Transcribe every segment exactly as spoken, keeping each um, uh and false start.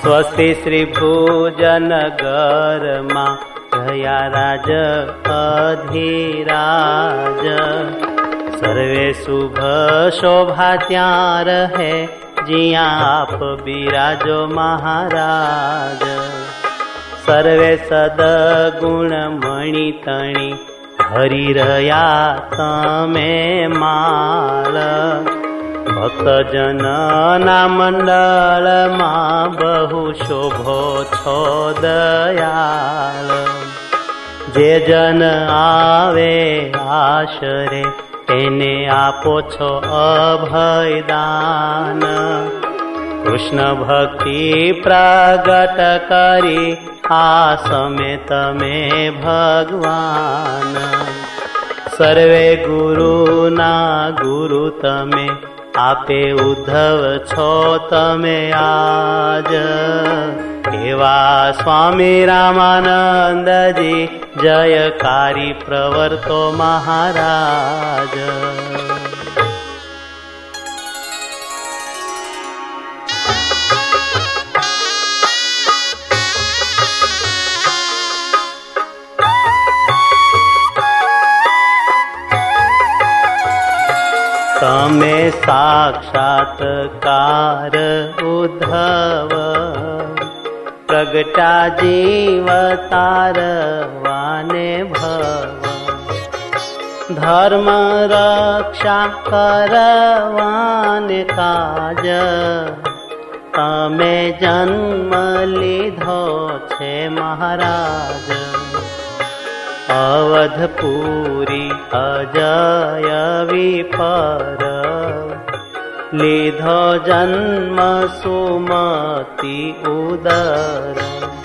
સ્વસ્તિ શ્રી ભુજનગરમાં જયા રાજ અધિરાજ, સર્વે શુભ શોભા ત્યાં રહે જ્યાં આપ બિરાજો મહારાજ. સર્વે સદગુણ મણિ તણી હરી રહ્યા તમે માળ, ભક્તજન ના મંડળમાં બહુ શોભો છો દયાળ. જે જન આવે આશરે તેને આપો છો અભયદાન. કૃષ્ણ ભક્તિ પ્રગટ કરી આ સમે તમે ભગવાન. સર્વે ગુરુના ગુરુ તમે, આપે ઉદ્ધવ છો તમે આજ. એવા સ્વામી રામાનંદજી જયકારી પ્રવર્તો મહારાજ. તમે સાક્ષાત્કાર ઉદ્ધવ, પ્રગટા જીવ તારવાને ભવ. ધર્મ રક્ષા કરવાને કાજ, તમે જન્મ લીધો છે મહારાજ. અવધપુરી અજય વિપર, લીધો જન્મ સુમતિ ઉદર.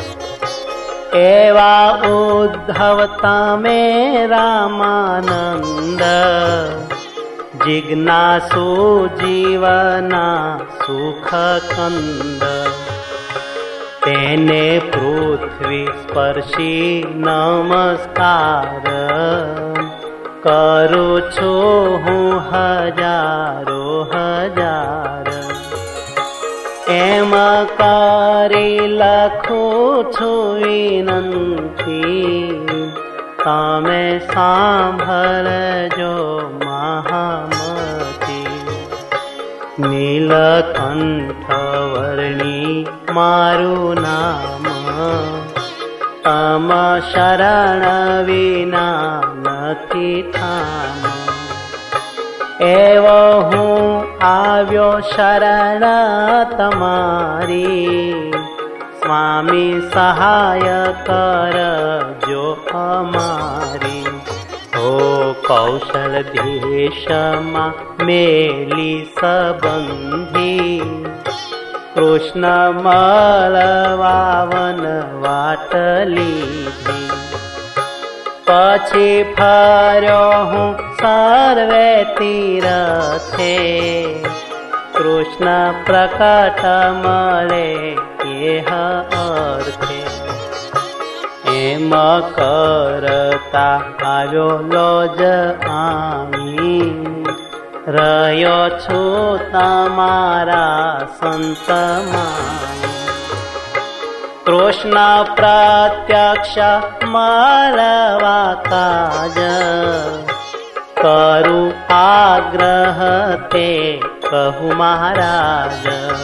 એવા ઉદ્ધવ તમે રામાનંદ, જિજ્ઞાસુ જીવના સુખ કંદ. તેને પૃથ્વી સ્પર્શી નમસ્કાર, કરું છું હું હજારો હજાર. એમ કરી લખું છું વિનંતી, તમે સાંભળજો મહામતી. નીલકંઠ વર્ણી મારું નામ, તમ શરણ વિના નથી થામ. એવો હું આવ્યો શરણ તમારી, સ્વામી સહાય કરજો અમારી. ઓ કૌશલ દેશમાં મેલી સંબંધી, કૃષ્ણ મળવાવન વાટ લીધી. પછી ફર્યો હું સર્વે તીરથે, કૃષ્ણ પ્રકટ મળે એહ અર્થે. એમ કરતા આવ્યો લોજ આમી, રહ્યો છું તમારા સંતમાં. કૃષ્ણ પ્રત્યક્ષ મળવા કાજ, કરું આગ્રહ તે કહું મહારાજ.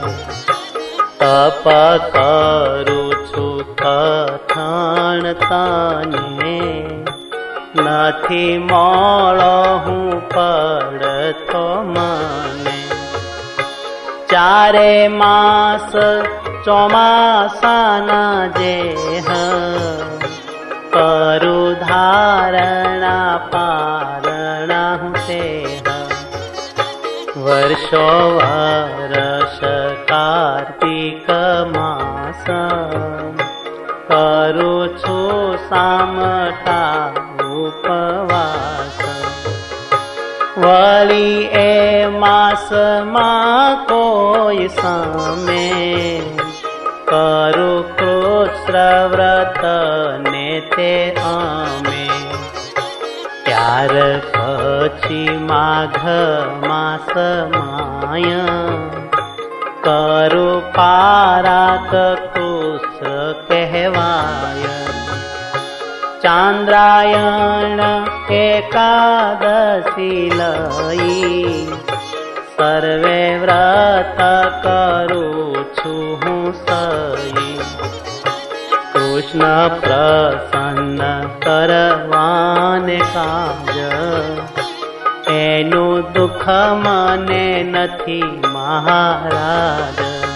તપ કરું છું કથન તને, નથી મોળો હું પડતો મને. ચારે માસ ચોમાસાના જેહ, કરું ધારણા પારણા હું તેહ. વર્ષો વર્ષ કાર્તિક માસ, કરું છું સામટા ઉપવાસ. વળી એ માસમાં કોઈ સામે, કરું કૃષ્ણ વ્રત ને તે અમે. ત્યાર પછી માઘ માસ માય, करु पाराक कुस्र कहवाय। चांद्रायण एकादशी लई सर्वे व्रत करू छु हूँ सई। कृष्ण प्रसन्न करवाने काज एनु दुख मने नथी महाराज।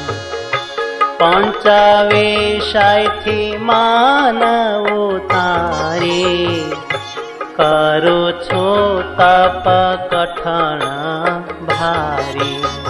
पंच विषय थी मान उतारी करू छो तप कठण भारी।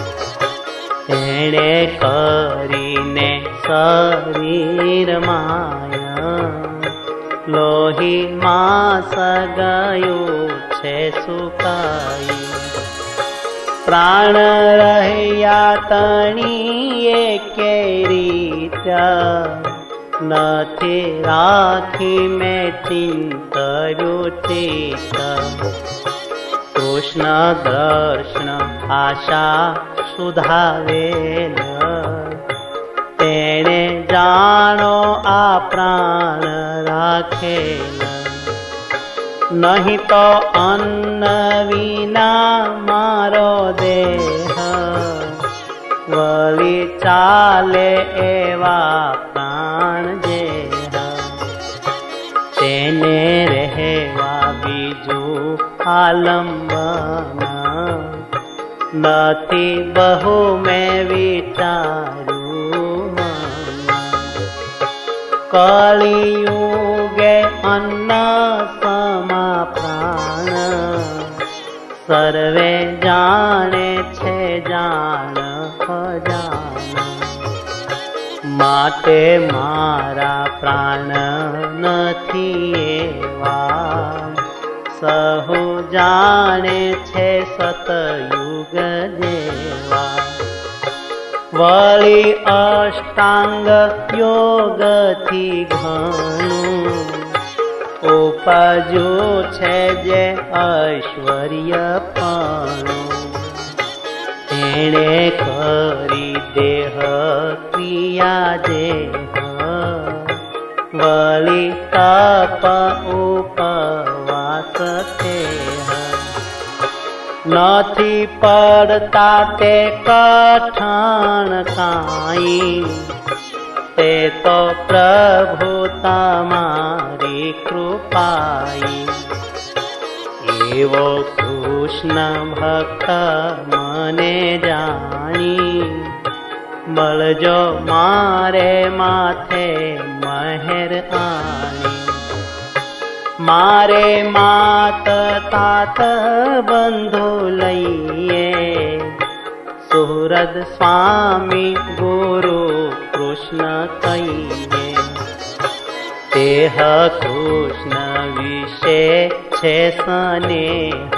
एणे करीने शरीर माया लोही मास गयो छे सुकाई। प्राण रह्या तणीए के रीत्या नथी राखी में चिंतर्यु चित्त। कृष्ण दर्शन आशा सुधावेल तेने जानो आ प्राण राखेल। नहीं तो अन्न विना मारो देह वली चाले एवा प्राण जेह। तेने रहेवा बीजू आलंबन नथी बहु में विचारू मन। कलियुगे अन्न समा प्राण सर्वे जाने छे जान अजान। माटे मारा प्राण नथी एवा सहु जाने छे सतयुग जेवा। वली अष्टांग योग थी घणु उपजू छे जे ऐश्वर्य पाणु। एणे करी देह क्रिया जेह वली तप उपवास थेह। नथी पड़ता ते कठण काई ते तो प्रभु तमारी कृपाई। एवो कृष्ण भक्त मने जानी बलजो मारे माथे महर आनी। मारे मात तात बंधु लइए सुहृद स्वामी गुरु कृष्ण कहिए। तेह कृष्ण विषे छे स्नेह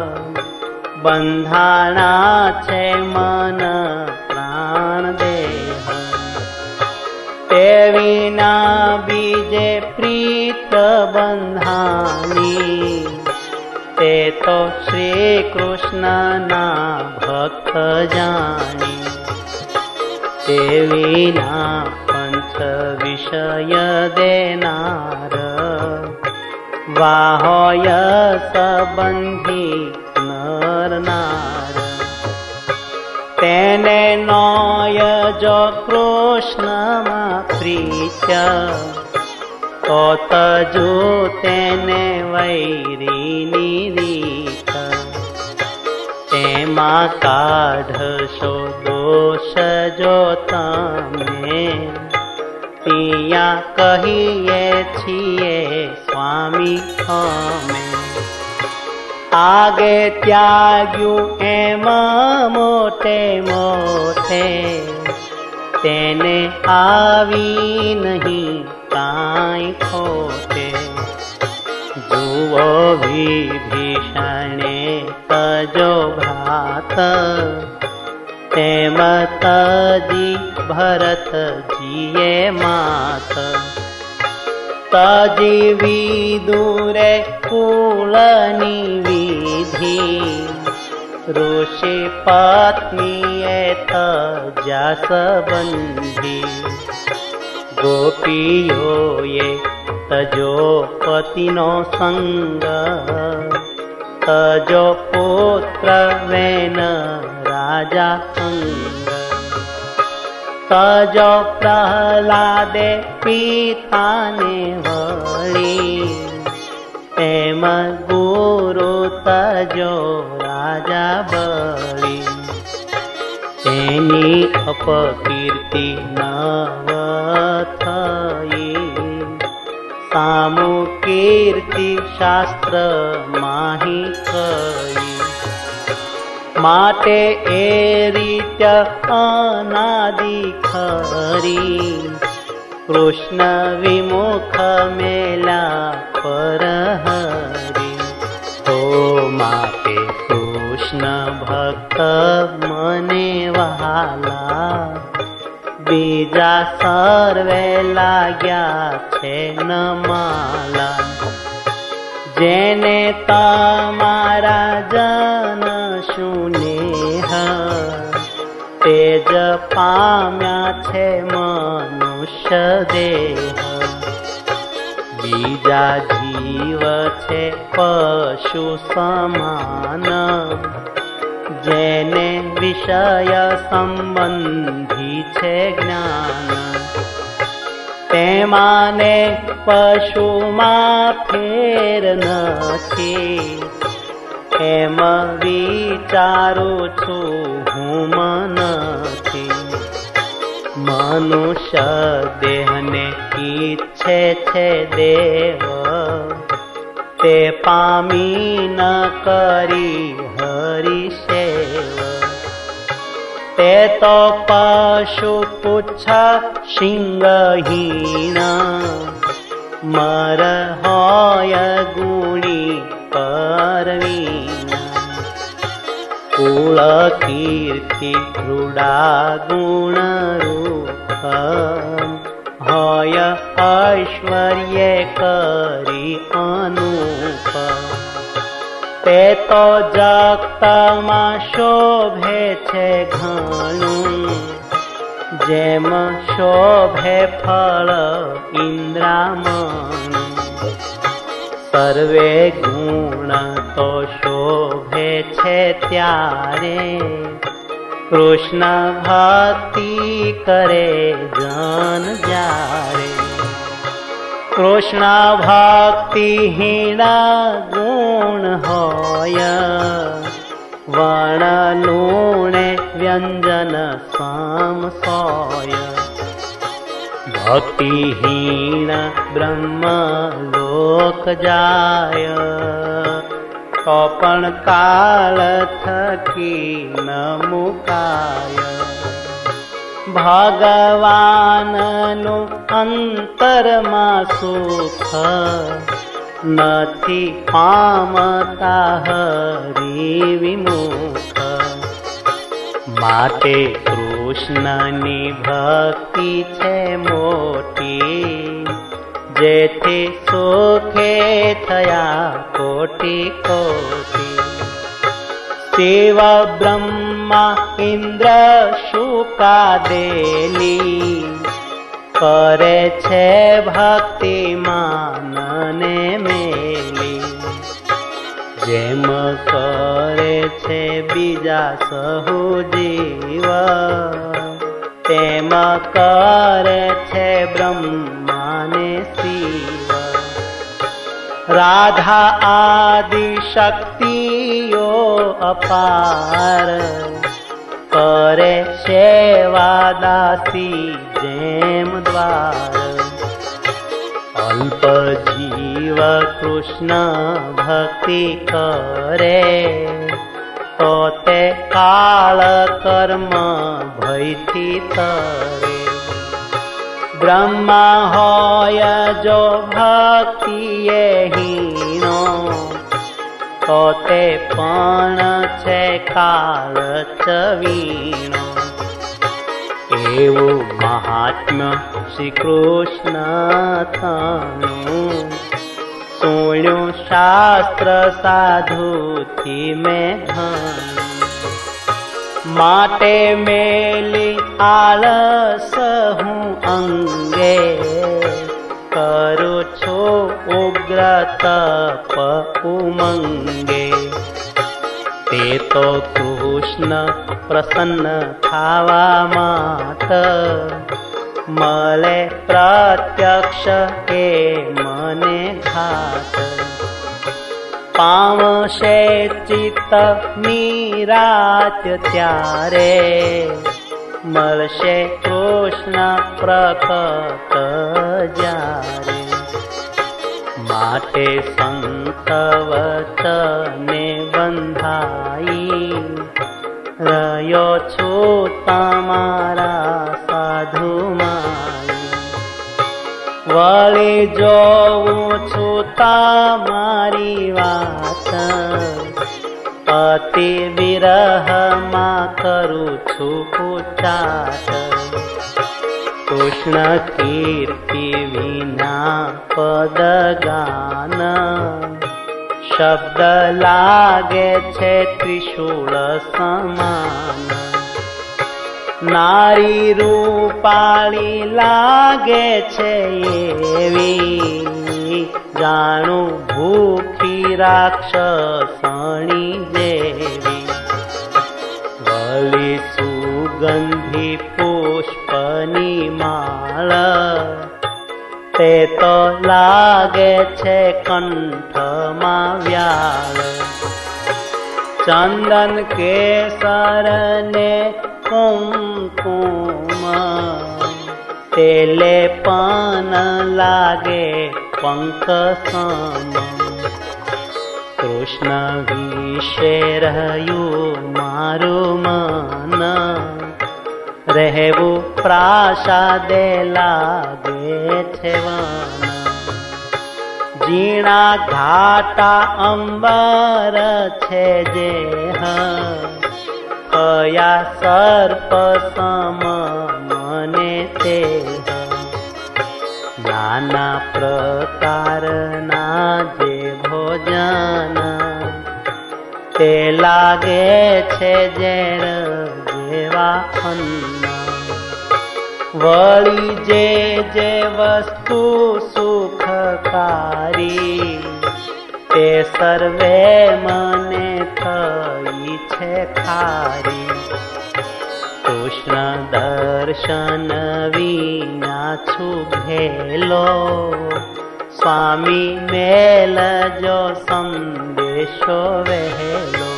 बंधाना छे मन प्राण देह। ते विना बीजे प्रीत बंधानी ते तो श्री कृष्ण ना भक्त जानी। ते विना पंच विषय देनार वाहोय संबंधी नर नार। तेने नोय जो कृष्ण मा प्रीत्य तो तजू तेने वैरीनी रीत। तेमा काढशो दोष जो तमे तिया कहिए छिए स्वामी अमे। आगे त्याग्यू एम मोटे मोटे तेने आवी नहीं काई खोटे। जुओ विभीषणे तजो भ्रात तेम तजी भरत जिये मात। तजी विदुरे कुलनी विधि ऋषि पत्नीए तज्या संबंधी गोपीओए तजो पतिनो संग तजो पुत्र वेन राजा अंग तजो प्रहलादे पिताने वळी एम गुरु तजो राजा बळी तेनी अपकीर्ति नव थई सामु कीर्ति शास्त्र माही कई माटे ए रीत अनादि खरी कृष्ण विमुख मेला परहरी हो माटे कृष्ण भक्त मने वहाला बीजा सर्वे लाग्या छे नमाला जेने तमारा जन सुनेह तेज पाम्या छे मनुष्य देह बीजा जीव छे पशु समान जेने विषय संबंधी छे ज्ञान तेमाने पशुमा फेर नथी एम विचारू छू हूँ मनथी मनुष्य देहने इच्छे छे देव ते पामी न करी हरि सेव ते तो पशु पुच्छ सिंहहीन मर होय गुणी परवीन कुल कीर्ति रूढ़ा गुण रूप होय ऐश्वर्य करी अनूप ते तो जगतमा शोभे छे घणुं जेम शोभे फल इंद्रामणु सर्वे गुण तो शोभे छे त्यारे कृष्ण भक्ति करे जन जारे कृष्ण भक्तिहीन गुण होय वर्ण लूणे व्यंजन सम सोय भक्तिहीन ब्रह्म लोक जाय तो पण काल थकी न मुकाय भगवाननु अंतरमा सुख नथी पामता हरि विमुख माटे कृष्णनी भक्ति छे मोटी जेथी सुखे थया कोटि कोटि शिव ब्रह्मा इंद्र शुकादेली करे छे भक्ति मानने मेली जेम करे छे बीजा सहु जीव तेम करे छे ब्रह्माने शिव राधा आदि शक्तियो अपार करे सेवा दासी जेम द्वार अल्प जीव कृष्ण भक्ति करे तो ते काल कर्म भयथी तरे ब्रह्मा होय जो भक्ति हीनो तो ते पण छे काल चवीनो एवं महात्म्य श्री कृष्ण थानु सुण्यो शास्त्र साधु थी में धन માટે મેલી આળસ હું અંગે, કરું છું ઉગ્ર તપ ઉમંગે. તે તો કૃષ્ણ પ્રસન્ન થવા માટે મળે પ્રત્યક્ષ એ મને ઘાત. પામશે ચિત્ત નિરાત ત્યારે મળશે કૃષ્ણ પ્રકટ જ્યારે. માટે સંત વચને બંધાઈ રહ્યો છું તમારા સાધુમાં. વળી જોઉં છું તમારી વાત, અતિ વિરહમાં કરું છું ઉચાટ. કૃષ્ણ કીર્તિ વિના પદ ગાન, શબ્દ લાગે છે ત્રિશૂળ સમાન. નારી રૂપાળી લાગે છે એવી, જાણું ભૂખી રાક્ષસણી જેવી. વળી સુગંધી પુષ્પની માળ, તે તો લાગે છે કંઠમાં વ્યાળ. ચંદન કેસર ને કુમકુમ, તેલે પણ લાગે પંખ સમ. કૃષ્ણ વિશે રહ્યું મારું મન, રહેવું પ્રાસાદે લાગે છે વન. ઝીણા ઘાટા અંબર છે જે કયા સર્પ સમ મને તે. નાના પ્રકારના જે ભોજન, તે લાગે છે ઝેર જેવા અન્ન. વળી જે જે વસ્તુ સુખકારી, તે સર્વે મને થઈ છે ખારી. કૃષ્ણ દર્શન વિના છું ઘેલો, સ્વામી મેલજો સંદેશો વહેલો.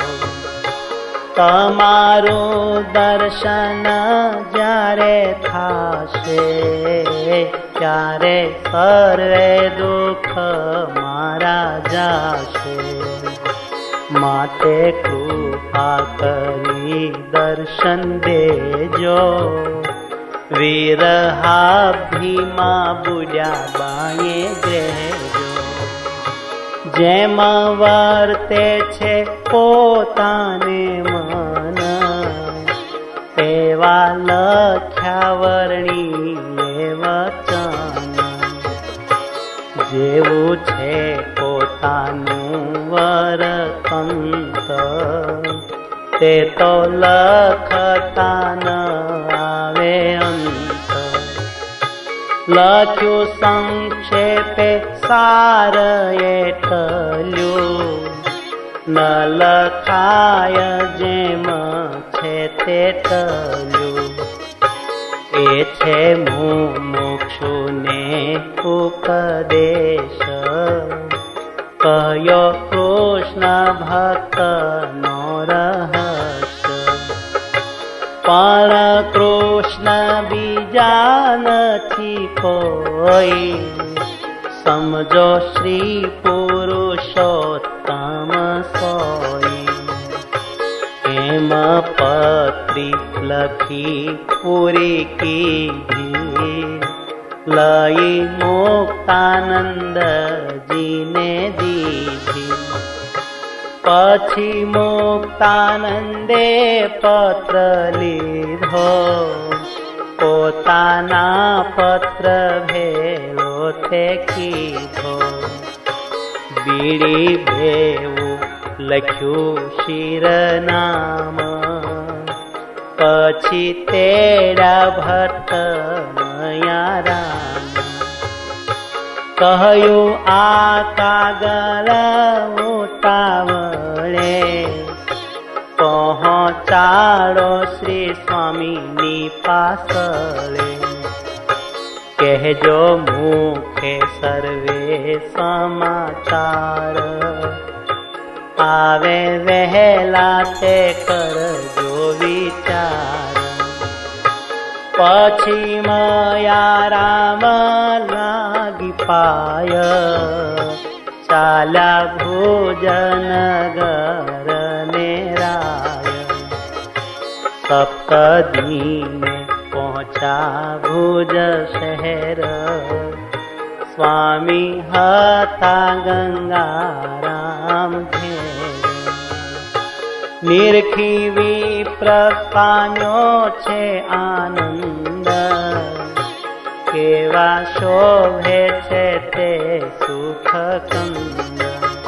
તમારું દર્શન જ્યારે થાશે, ત્યારે સર્વે દુઃખ મારા જાશે. માટે કૃપા કરી દર્શન દેજો, વિરહાભીમાં બુડ્યા બાયે રહેજો. જેમ વર્તે છે પોતાને મન, તેવા લખ્યા વર્ણીએ વચન. જેવું છે પોતાનું વરતંત, તે તો લખતા ન આવે અંત. લખ્યું સંક્ષેપે સાર એટલું, ન લખાય જેમ છે તેટલું. એ છે મુમુક્ષુને ઉપદેશ, કયો કૃષ્ણ ભક્તનો રહસ્ય. પણ કૃષ્ણ બીજા નથી કોઈ, સમજો શ્રી પુરુષોત્તમ સોઈ. એમ પત્રી લખી પૂરી કીધી, લઈ મુક્તાનંદજીને દીધી. પછી મુક્તાનંદે પત્ર લીધો, પોતાના પત્ર ભેળો તે કીધો. બીડી ભેવું લખ્યું શિરનામ, पछी तेरा भट्ट मया राम कहयु आ कागल उतावळे पहोंचाड़ो श्री स्वामी नी पासळे कहजो मुखे सर्वे समाचार आवे वहेला ते करजो विचार पछी मया राम लागी पाय चाल्या भुजनगर ने राय सप्तदीन पहुँचा भुज शहर स्वामी हता गंगाराम घेर निरखी विप्र पाम्यो छे आनंद केवा शोभे छे ते सुख कंद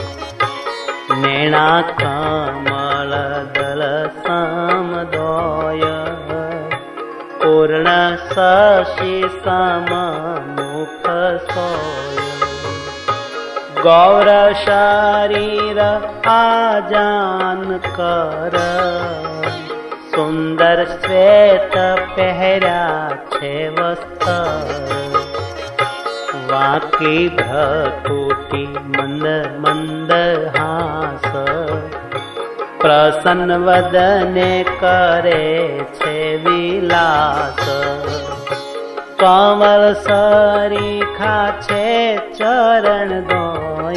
नेणा कमल दल समदोय पूर्ण शशि सम मुख सोय गौर शरीर आजान कर सुंदर श्वेत पहरा छे वस्त्र वाकी भ्रकुटी मंद मंद हास प्रसन्न वदने करे छे विलास कमल सरीखा छे चरण दोय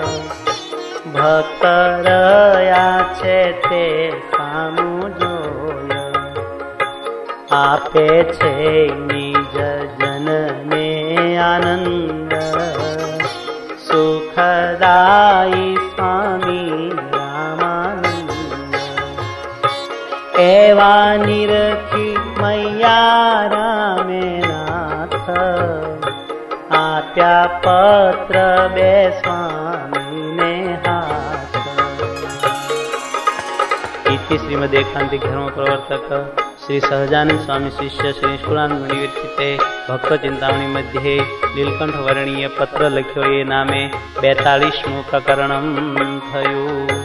भक्त रया छे ते सामु जोय आपे छे निज जन ने आनंद सुखदायी स्वामी एवा निरखी मैया रामे नाथ आप्या पत्र बे स्वामी ने हाथ इति श्रीमदेकांतिक धर्म प्रवर्तक श्री सहजानंद स्वामी शिष्य श्री निष्कुलानंद मुनि विरचिते भक्त चिंतामणि मध्ये लीलकंठ वर्णीय पत्र लख्यो ये नामे बेतालीसमु प्रकरणम थयुं।